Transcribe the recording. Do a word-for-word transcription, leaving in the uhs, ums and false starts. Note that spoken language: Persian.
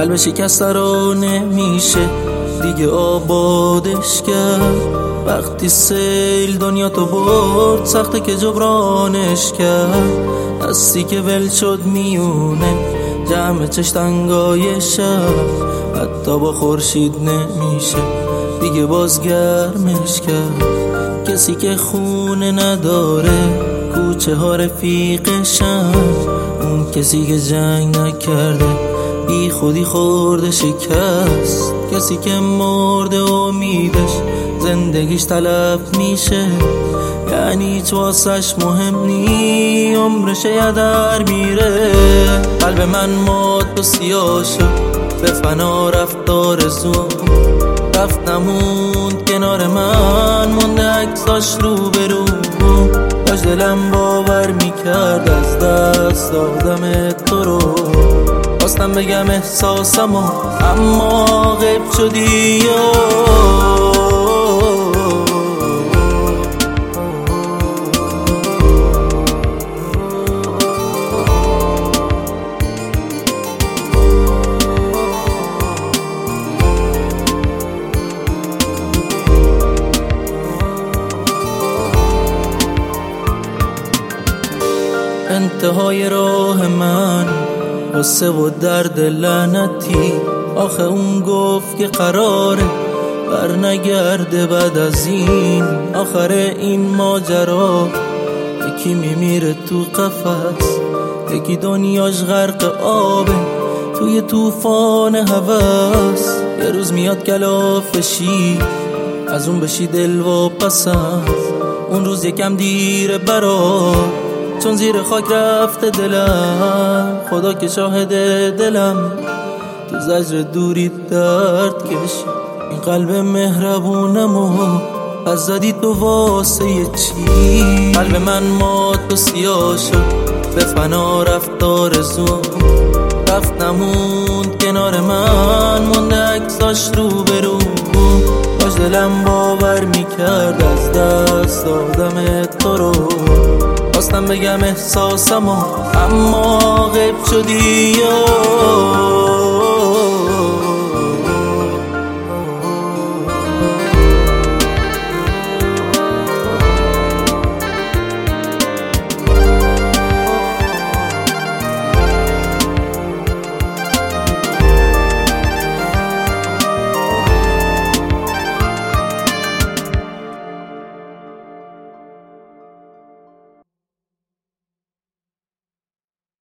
قلب شکسته رو نمیشه دیگه آبادش کرد. وقتی سیل دنیا تو برد سخته که جبرانش کرد. دستی که ول شد میونه جمع چشتنگای شب، حتی با خورشید نمیشه دیگه بازگرمش کرد. کسی که خونه نداره کوچه ها رفیقشن، اون کسی که جنگ نکرده بی خودی خورده شکست. کسی که مرده امیدش زندگیش تلف میشه، یعنی هیچ واسش مهم نی عمرش یدر میره. قلب من مات و سیاه شد به فنا رفت آرزوم، رفت نموند کنار من مونده عکساش رو برو. داشت دلم باور میکرد از دست دادم تو رو، خواستم بگم احساسمو اما غیب شدی. انتهای راه من غصه و درد لعنتی، آخه اون گفت که قراره بر نگرده بعد از این. آخر این ماجرا یکی میمیره تو قفس، یکی دنیاش غرق آبه توی طوفان هوس. یه روز میاد کلافشی از اون بشی دل و پسند، اون روز یکم دیره برات چون زیر خاک رفته دلم. خدا که شاهد دلم تو زجر دوری درد کش، این قلب مهربونمو از زدی تو واسه چی. قلب من مات و سیاه شد به فنا رفت آرزوم، رفت نموند کنار من مونده عکساش رو برو. باش دلم باور میکرد از دست دادم تو رو، خواستم بگم احساسمو اما غیب شدی.